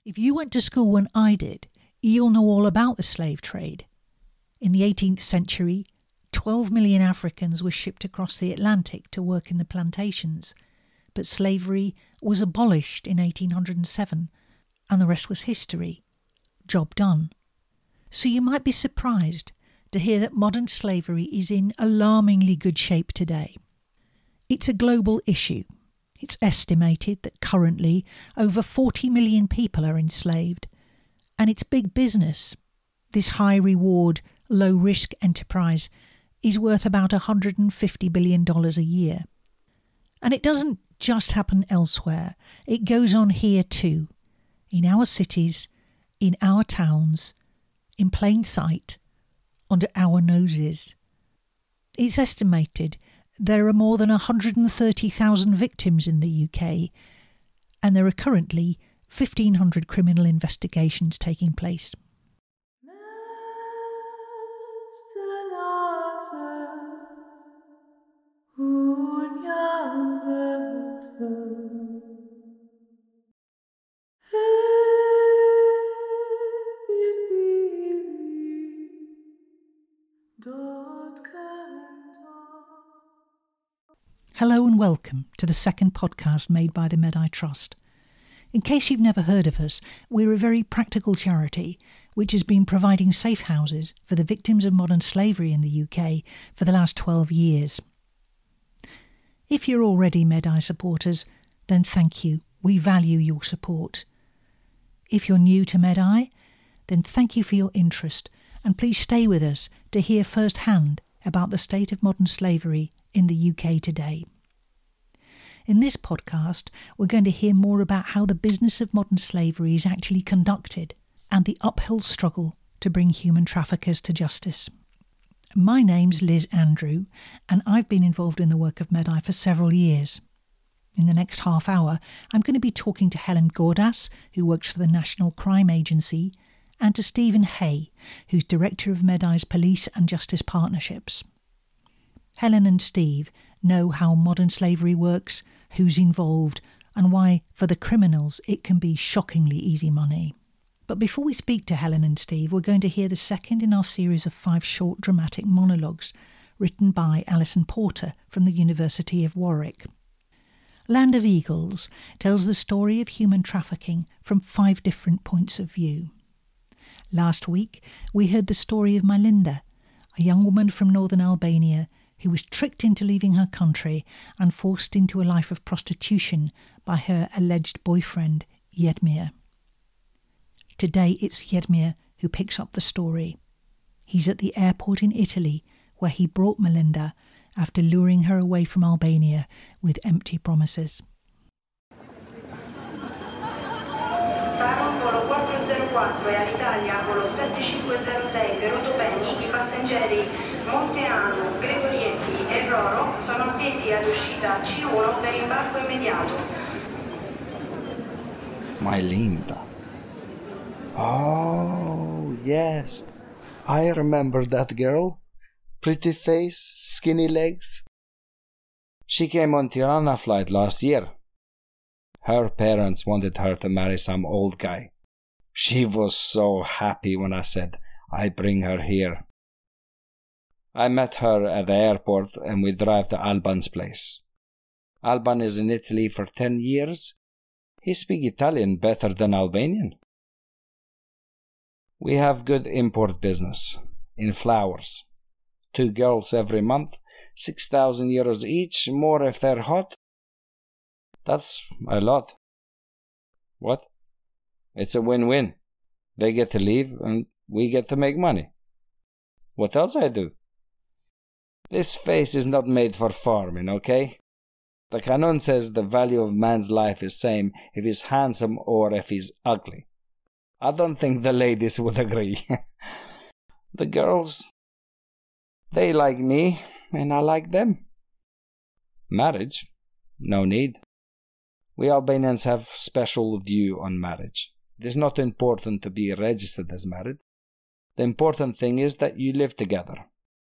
If you went to school when I did, you'll know all about the slave trade. In the 18th century, 12 million Africans were shipped across the Atlantic to work in the plantations, but slavery was abolished in 1807, and the rest was history. Job done. So you might be surprised to hear that modern slavery is in alarmingly good shape today. It's a global issue. It's estimated that currently over 40 million people are enslaved, and it's big business. This high-reward, low-risk enterprise is worth about $150 billion a year. And it doesn't just happen elsewhere. It goes on here too, in our cities, in our towns, in plain sight, under our noses. It's estimated there are more than 130,000 victims in the UK, and there are currently 1,500 criminal investigations taking place. Hello and welcome to the second podcast made by the Medai Trust. In case you've never heard of us, we're a very practical charity which has been providing safe houses for the victims of modern slavery in the UK for the last 12 years. If you're already Medai supporters, then thank you. We value your support. If you're new to Medai, then thank you for your interest, and please stay with us to hear firsthand about the state of modern slavery in the UK today. In this podcast, we're going to hear more about how the business of modern slavery is actually conducted and the uphill struggle to bring human traffickers to justice. My name's Liz Andrew, and I've been involved in the work of Medai for several years. In the next half hour, I'm going to be talking to Helen Gordas, who works for the National Crime Agency, and to Stephen Hay, who's Director of Medai's Police and Justice Partnerships. Helen and Steve know how modern slavery works, who's involved, and why, for the criminals, it can be shockingly easy money. But before we speak to Helen and Steve, we're going to hear the second in our series of 5 short dramatic monologues written by Alison Porter from the University of Warwick. Land of Eagles tells the story of human trafficking from 5 different points of view. Last week, we heard the story of Melinda, a young woman from northern Albania who was tricked into leaving her country and forced into a life of prostitution by her alleged boyfriend, Jedmir. Today it's Jedmir who picks up the story. He's at the airport in Italy where he brought Melinda after luring her away from Albania with empty promises. Volo 404 e all'Italia volo 7506 per Otopeni, i passeggeri Monteano, Gregorietti e Roro sono attesi all'uscita C1 per imbarco immediato. Melinda. Oh, yes. I remember that girl. Pretty face, skinny legs. She came on Tirana flight last year. Her parents wanted her to marry some old guy. She was so happy when I said I'd bring her here. I met her at the airport and we drive to Alban's place. Alban is in Italy for 10 years. He speaks Italian better than Albanian. We have good import business in flowers. 2 girls every month, 6,000 euros each, more if they're hot. That's a lot. What? It's a win-win. They get to leave and we get to make money. What else I do? This face is not made for farming, okay? The Canon says the value of man's life is same if he's handsome or if he's ugly. I don't think the ladies would agree. The girls, they like me and I like them. Marriage? No need. We Albanians have special view on marriage. It is not important to be registered as married. The important thing is that you live together.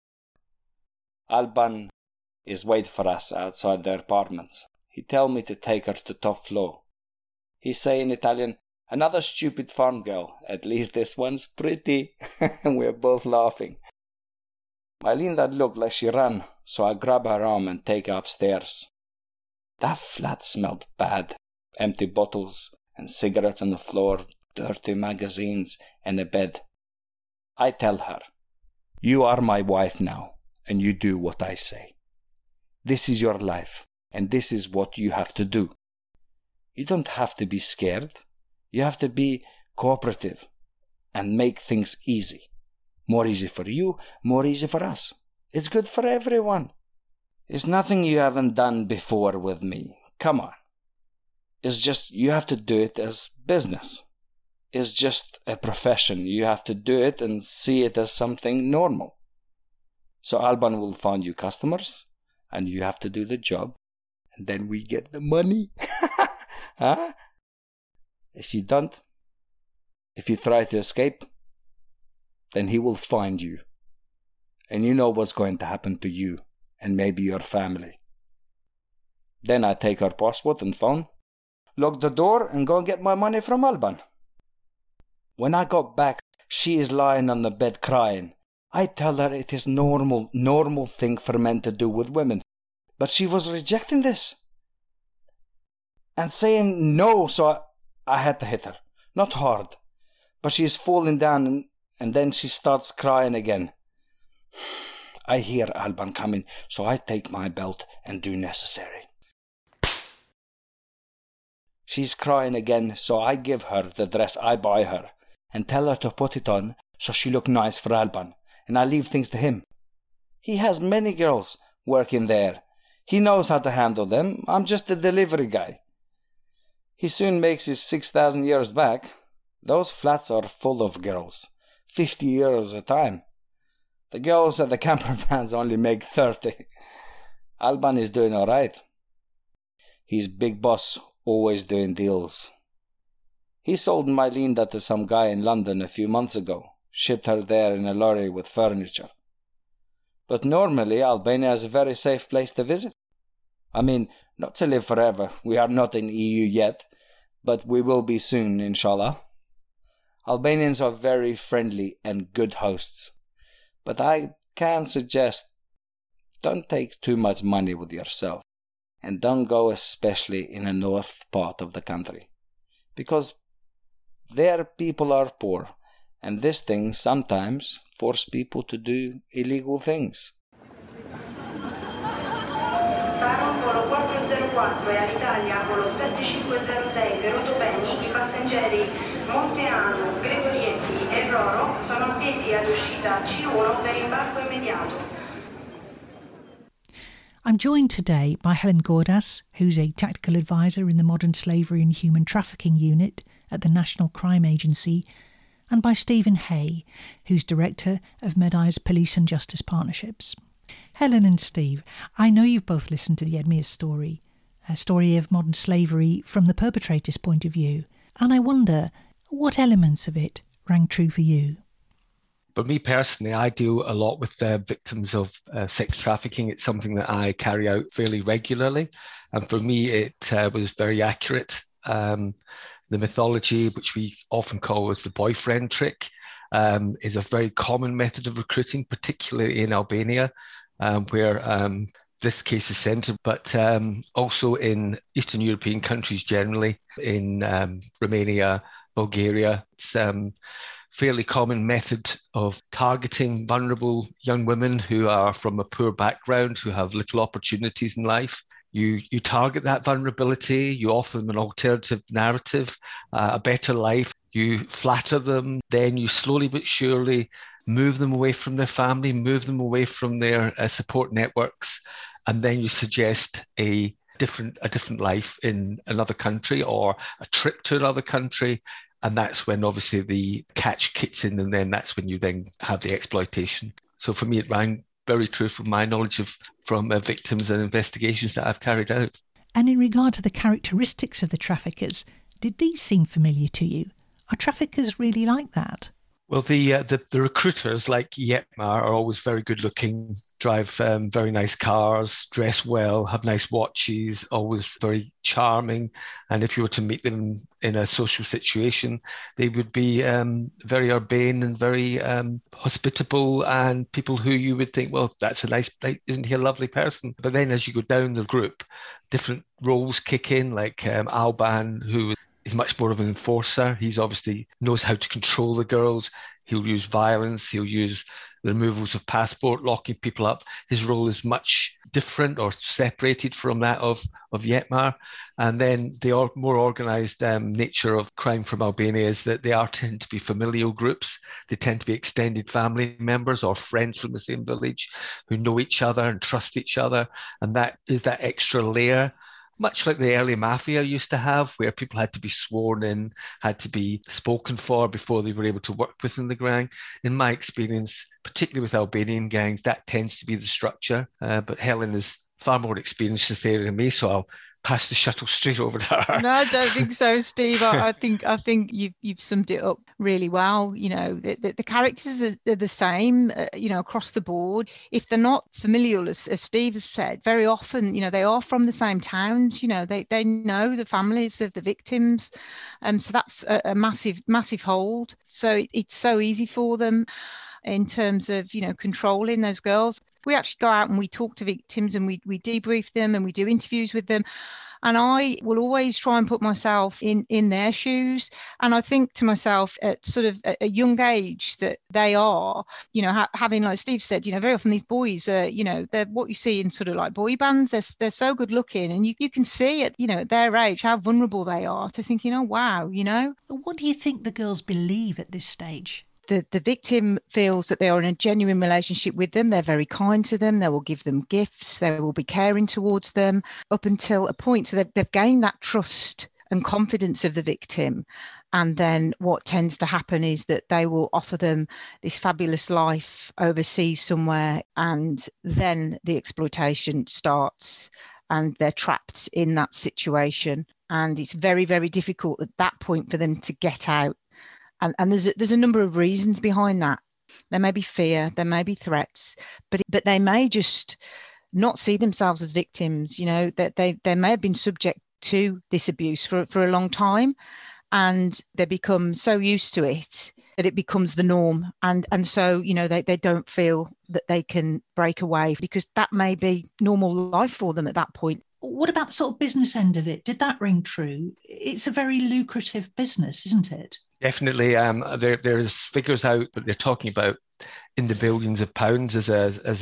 Alban is waiting for us outside their apartment. He tell me to take her to top floor. He say in Italian, Another stupid farm girl. At least this one's pretty. We're both laughing. My Linda looked like she ran, so I grab her arm and take her upstairs. That flat smelled bad. Empty bottles and cigarettes on the floor, dirty magazines and a bed. I tell her, "You are my wife now, and you do what I say. This is your life, and this is what you have to do. You don't have to be scared. You have to be cooperative and make things easy. More easy for you, more easy for us. It's good for everyone. It's nothing you haven't done before with me. Come on. It's just you have to do it as business. It's just a profession. You have to do it and see it as something normal. So Alban will find you customers, and you have to do the job, and then we get the money." Huh? If you don't, if you try to escape, then he will find you. And you know what's going to happen to you and maybe your family. Then I take her passport and phone, lock the door, and go and get my money from Alban. When I got back, she is lying on the bed crying. I tell her it is normal thing for men to do with women. But she was rejecting this and saying no, so I had to hit her. Not hard, but she is falling down and then she starts crying again. I hear Alban coming, so I take my belt and do necessary. She's crying again, so I give her the dress I buy her and tell her to put it on so she look nice for Alban, and I leave things to him. He has many girls working there. He knows how to handle them. I'm just a delivery guy. He soon makes his 6,000 euros back. Those flats are full of girls, 50 euros a time. The girls at the camper vans only make 30. Alban is doing all right. He's big boss, always doing deals. He sold my Linda to some guy in London a few months ago, shipped her there in a lorry with furniture. But normally Albania is a very safe place to visit. I mean, not to live forever. We are not in EU yet, but we will be soon, inshallah. Albanians are very friendly and good hosts. But I can suggest, don't take too much money with yourself. And don't go especially in the north part of the country. Because there people are poor. And this thing sometimes force people to do illegal things. Volo 404 e all'Italia volo 7506 per Otopeni, i passeggeri Monteano, Gregorietti e Roro sono attesi ad uscita C1 per imbarco immediato. I'm joined today by Helen Gordas, who's a tactical advisor in the Modern Slavery and Human Trafficking Unit at the National Crime Agency, and by Stephen Hay, who's Director of MEDI's Police and Justice Partnerships. Helen and Steve, I know you've both listened to the Edmire's story, a story of modern slavery from the perpetrator's point of view, and I wonder what elements of it rang true for you. For me personally, I deal a lot with victims of sex trafficking. It's something that I carry out fairly regularly. And for me, it was very accurate. The mythology, which we often call as the boyfriend trick, is a very common method of recruiting, particularly in Albania, where this case is centred, but also in Eastern European countries generally, in Romania, Bulgaria. It's fairly common method of targeting vulnerable young women who are from a poor background, who have little opportunities in life. You target that vulnerability, you offer them an alternative narrative, a better life, you flatter them, then you slowly but surely move them away from their family, move them away from their support networks, and then you suggest a different life in another country or a trip to another country. And that's when obviously the catch kicks in, and then that's when you then have the exploitation. So for me, it rang very true from my knowledge from victims and investigations that I've carried out. And in regard to the characteristics of the traffickers, did these seem familiar to you? Are traffickers really like that? Well, the recruiters like Yetmar are always very good looking, drive very nice cars, dress well, have nice watches, always very charming. And if you were to meet them in a social situation, they would be very urbane and very hospitable, and people who you would think, well, that's a nice, isn't he a lovely person? But then as you go down the group, different roles kick in, like Alban, who is much more of an enforcer. He's obviously knows how to control the girls. He'll use violence. He'll use the removals of passport, locking people up. His role is much different or separated from that of Yetmar. And then the more organized nature of crime from Albania is that they tend to be familial groups. They tend to be extended family members or friends from the same village who know each other and trust each other. And that is that extra layer, much like the early mafia used to have, where people had to be sworn in, had to be spoken for before they were able to work within the gang. In my experience, particularly with Albanian gangs, that tends to be the structure. But Helen is far more experienced this area than me, so I'll pass the shuttle straight over to her. No, I don't think so, Steve. I think you've summed it up really well. You know, the characters are the same, you know, across the board. If they're not familial, as Steve has said, very often, you know, they are from the same towns. You know, they know the families of the victims, so that's a massive hold. So it's so easy for them in terms of, you know, controlling those girls. We actually go out and we talk to victims and we debrief them and we do interviews with them. And I will always try and put myself in their shoes. And I think to myself at sort of a young age that they are, you know, having, like Steve said, you know, very often these boys are, you know, they're what you see in sort of like boy bands. They're so good looking, and you can see at, you know, at their age how vulnerable they are to thinking, oh, wow, you know. What do you think the girls believe at this stage? The victim feels that they are in a genuine relationship with them. They're very kind to them. They will give them gifts. They will be caring towards them up until a point. So they've gained that trust and confidence of the victim. And then what tends to happen is that they will offer them this fabulous life overseas somewhere. And then the exploitation starts and they're trapped in that situation. And it's very, very difficult at that point for them to get out. And there's a number of reasons behind that. There may be fear, there may be threats, but they may just not see themselves as victims. You know, that they may have been subject to this abuse for a long time, and they become so used to it that it becomes the norm. And so, you know, they don't feel that they can break away because that may be normal life for them at that point. What about the sort of business end of it? Did that ring true? It's a very lucrative business, isn't it? Definitely. There's figures out, but they're talking about in the billions of pounds as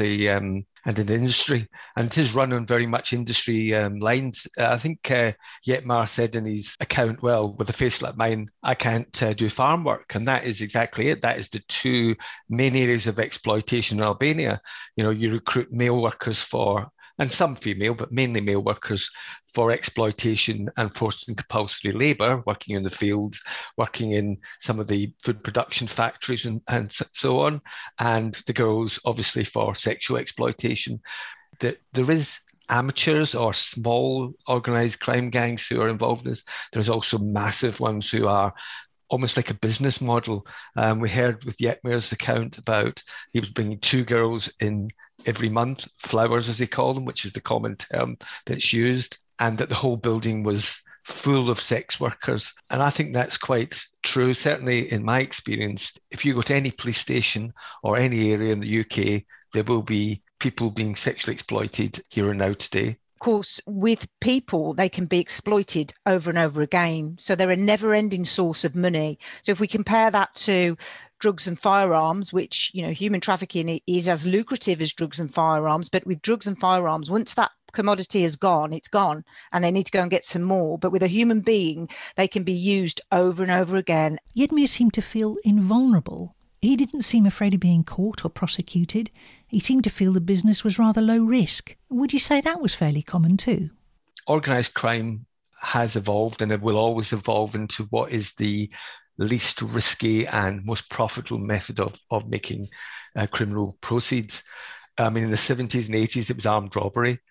an industry, and it is run on very much industry lines. I think Yetmar said in his account, well, with a face like mine, I can't do farm work, and that is exactly it. That is the two main areas of exploitation in Albania. You know, you recruit male workers and some female, but mainly male workers for exploitation and forced and compulsory labour, working in the fields, working in some of the food production factories and so on. And the girls, obviously, for sexual exploitation. There is amateurs or small organised crime gangs who are involved in this. There's also massive ones who are almost like a business model. We heard with Yetmar's account about he was bringing 2 girls in every month, flowers as they call them, which is the common term that's used, and that the whole building was full of sex workers. And I think that's quite true. Certainly in my experience, if you go to any police station or any area in the UK, there will be people being sexually exploited here and now today. Of course, with people, they can be exploited over and over again. So they're a never-ending source of money. So if we compare that to drugs and firearms, which, you know, human trafficking is as lucrative as drugs and firearms. But with drugs and firearms, once that commodity is gone, it's gone, and they need to go and get some more. But with a human being, they can be used over and over again. Yetmar seemed to feel invulnerable. He didn't seem afraid of being caught or prosecuted. He seemed to feel the business was rather low risk. Would you say that was fairly common too? Organised crime has evolved, and it will always evolve into what is the least risky and most profitable method of making criminal proceeds. I mean, in the 70s and 80s, it was armed robbery.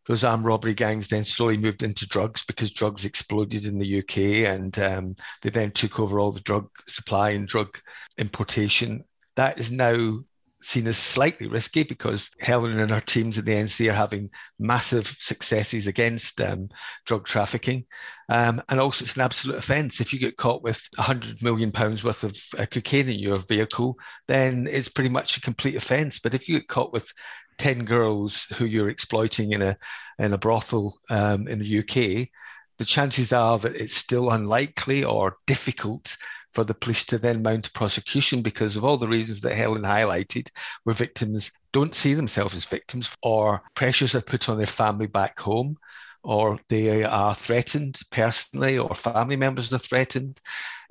those armed robbery gangs then slowly moved into drugs because drugs exploded in the UK, and they then took over all the drug supply and drug importation. That is now seen as slightly risky because Helen and her teams in the NC are having massive successes against drug trafficking. And also it's an absolute offence. If you get caught with £100 million worth of cocaine in your vehicle, then it's pretty much a complete offence. But if you get caught with 10 girls who you're exploiting in a brothel in the UK, the chances are that it's still unlikely or difficult for the police to then mount a prosecution because of all the reasons that Helen highlighted, where victims don't see themselves as victims, or pressures are put on their family back home, or they are threatened personally, or family members are threatened.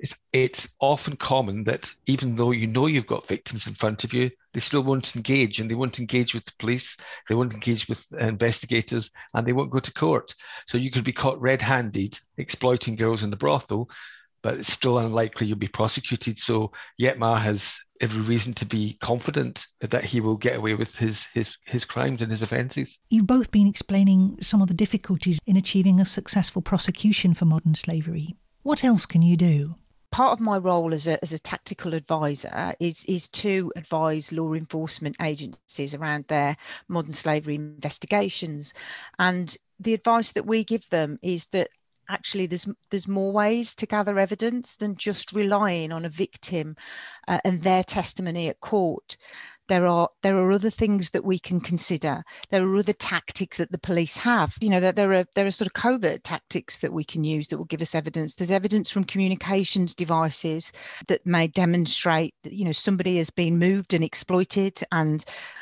It's often common that even though you know you've got victims in front of you, they still won't engage, and they won't engage with the police, they won't engage with investigators, and they won't go to court. So you could be caught red-handed exploiting girls in the brothel, but it's still unlikely you'll be prosecuted. So Yetma has every reason to be confident that he will get away with his crimes and his offences. You've both been explaining some of the difficulties in achieving a successful prosecution for modern slavery. What else can you do? Part of my role as a tactical advisor is to advise law enforcement agencies around their modern slavery investigations. And the advice that we give them is that actually there's more ways to gather evidence than just relying on a victim and their testimony at court. There are other things that we can consider. There are other tactics that the police have. You know, that there are sort of covert tactics that we can use that will give us evidence. There's evidence from communications devices that may demonstrate that, you know, somebody has been moved and exploited, and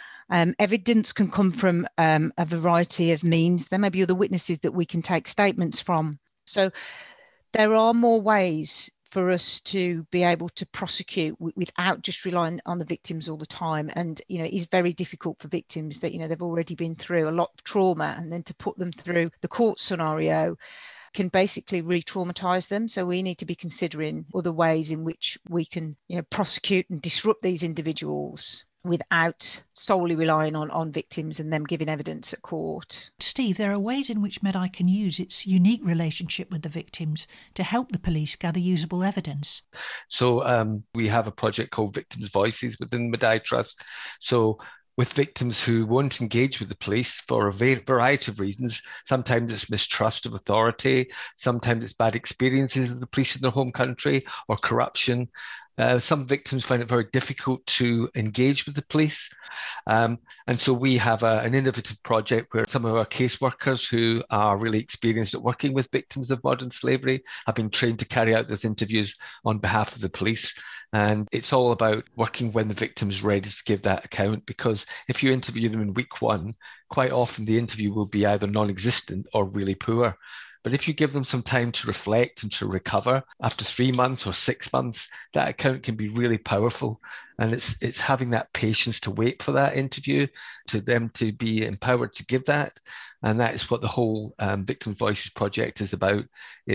evidence can come from a variety of means. There may be other witnesses that we can take statements from. So there are more ways for us to be able to prosecute without just relying on the victims all the time. And, you know, it is very difficult for victims that, you know, they've already been through a lot of trauma, and then to put them through the court scenario can basically re-traumatize them. So we need to be considering other ways in which we can, you know, prosecute and disrupt these individuals without solely relying on victims and them giving evidence at court. Steve, there are ways in which Medai can use its unique relationship with the victims to help the police gather usable evidence. So we have a project called Victims' Voices within Medai Trust. So with victims who won't engage with the police for a variety of reasons. Sometimes it's mistrust of authority, sometimes it's bad experiences of the police in their home country, or corruption. Some victims find it very difficult to engage with the police. And so we have an innovative project where some of our caseworkers who are really experienced at working with victims of modern slavery have been trained to carry out those interviews on behalf of the police. And it's all about working when the victim's ready to give that account, because if you interview them in week one, quite often the interview will be either non-existent or really poor. But if you give them some time to reflect and to recover after 3 months or 6 months, that account can be really powerful. And it's having that patience to wait for that interview, to them to be empowered to give that. And that is what the whole Victims' Voices project is about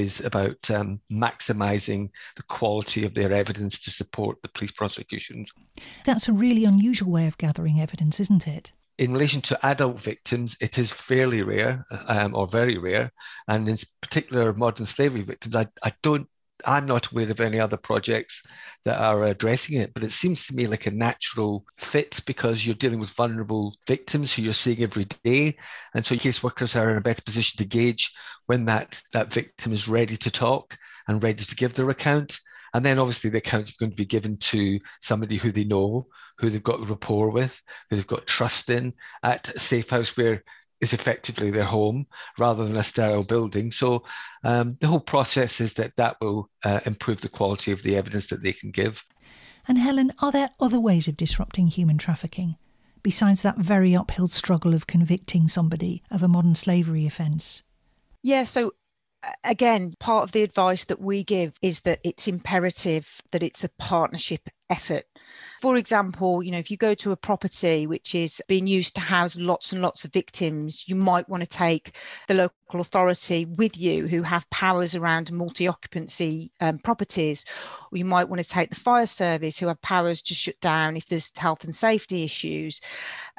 maximising the quality of their evidence to support the police prosecutions. That's a really unusual way of gathering evidence, isn't it? In relation to adult victims, it is fairly rare or very rare. And in particular, modern slavery victims, I'm not aware of any other projects that are addressing it, but it seems to me like a natural fit because you're dealing with vulnerable victims who you're seeing every day. And so caseworkers are in a better position to gauge when that victim is ready to talk and ready to give their account. And then obviously the account is going to be given to somebody who they know, who they've got rapport with, who they've got trust in, at a safe house where is effectively their home rather than a sterile building. So the whole process is that will improve the quality of the evidence that they can give. And Helen, are there other ways of disrupting human trafficking besides that very uphill struggle of convicting somebody of a modern slavery offence? Yeah, so again, part of the advice that we give is that it's imperative that it's a partnership effort. For example, you know, if you go to a property which is being used to house lots and lots of victims, you might want to take the local authority with you who have powers around multi-occupancy properties, or you might want to take the fire service who have powers to shut down if there's health and safety issues.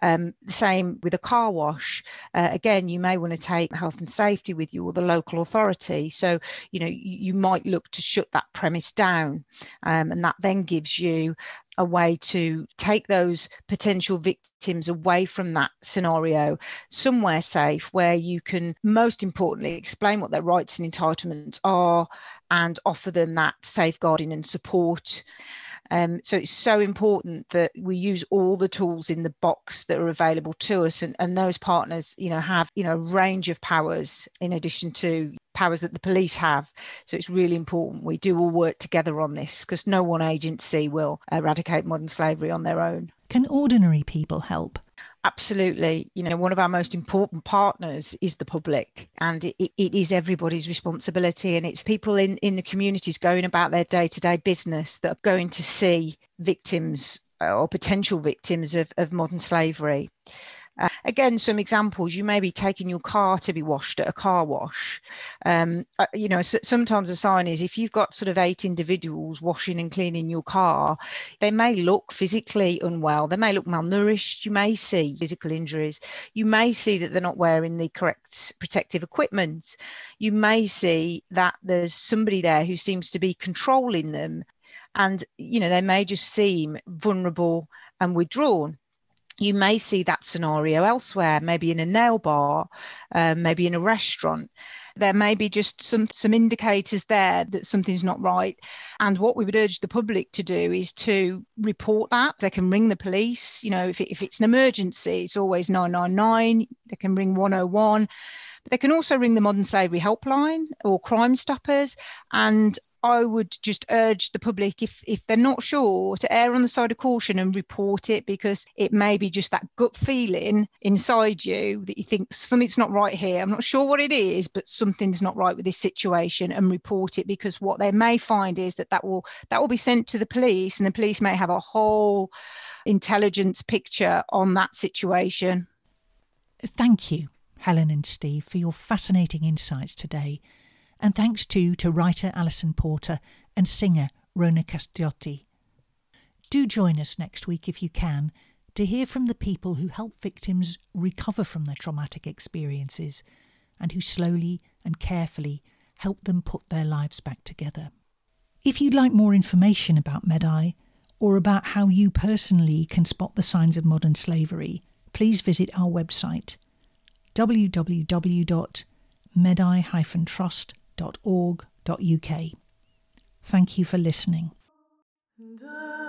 The same with a car wash. Again, you may want to take health and safety with you or the local authority. So, you might look to shut that premise down, and that then gives you a way to take those potential victims away from that scenario, somewhere safe where you can, most importantly, explain what their rights and entitlements are and offer them that safeguarding and support. So it's so important that we use all the tools in the box that are available to us, and those partners, have, a range of powers in addition to powers that the police have. So it's really important we do all work together on this, because no one agency will eradicate modern slavery on their own. Can ordinary people help? Absolutely. One of our most important partners is the public, and it is everybody's responsibility. And it's people in the communities going about their day-to-day business that are going to see victims or potential victims of modern slavery. Again, some examples: you may be taking your car to be washed at a car wash. Sometimes a sign is, if you've got sort of 8 individuals washing and cleaning your car, they may look physically unwell, they may look malnourished, you may see physical injuries, you may see that they're not wearing the correct protective equipment, you may see that there's somebody there who seems to be controlling them, and they may just seem vulnerable and withdrawn. You may see that scenario elsewhere, maybe in a nail bar, maybe in a restaurant. There may be just some indicators there that something's not right. And what we would urge the public to do is to report that. They can ring the police. If it's an emergency, it's always 999. They can ring 101. But they can also ring the Modern Slavery Helpline or Crime Stoppers. And I would just urge the public, if they're not sure, to err on the side of caution and report it, because it may be just that gut feeling inside you that you think something's not right here. I'm not sure what it is, but something's not right with this situation, and report it, because what they may find is that will be sent to the police, and the police may have a whole intelligence picture on that situation. Thank you, Helen and Steve, for your fascinating insights today. And thanks too to writer Alison Porter and singer Rona Castiotti. Do join us next week if you can, to hear from the people who help victims recover from their traumatic experiences, and who slowly and carefully help them put their lives back together. If you'd like more information about Medeye, or about how you personally can spot the signs of modern slavery, please visit our website www.medeye-trust.org.uk. Thank you for listening.